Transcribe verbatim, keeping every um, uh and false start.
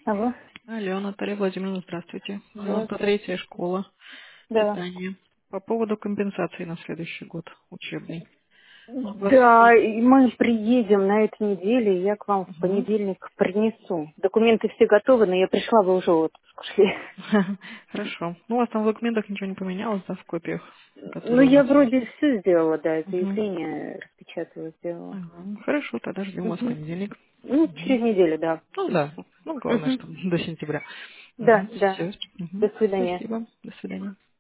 Алло. Алло, Наталья Владимировна, здравствуйте. девяносто Здравствуйте. третья школа Да. питания. По поводу компенсации на следующий год учебный. У вас... Да, и мы приедем на этой неделе, и я к вам в Мгм. понедельник принесу. Документы все готовы, но я пришла, вы уже в отпуск шли. Хорошо. Ну, у вас там в документах ничего не поменялось, да, в копиях, Ну, которые у я нас есть? вроде все сделала, да, Мгм. заявление распечатала, сделала. Ага. Хорошо, тогда ждем вас в Мгм. понедельник. Ну, Мгм. через неделю, да, Ну да. принесу. Ну, главное, Мгм. что до сентября. Да, да. Все. До свидания. Спасибо. До свидания.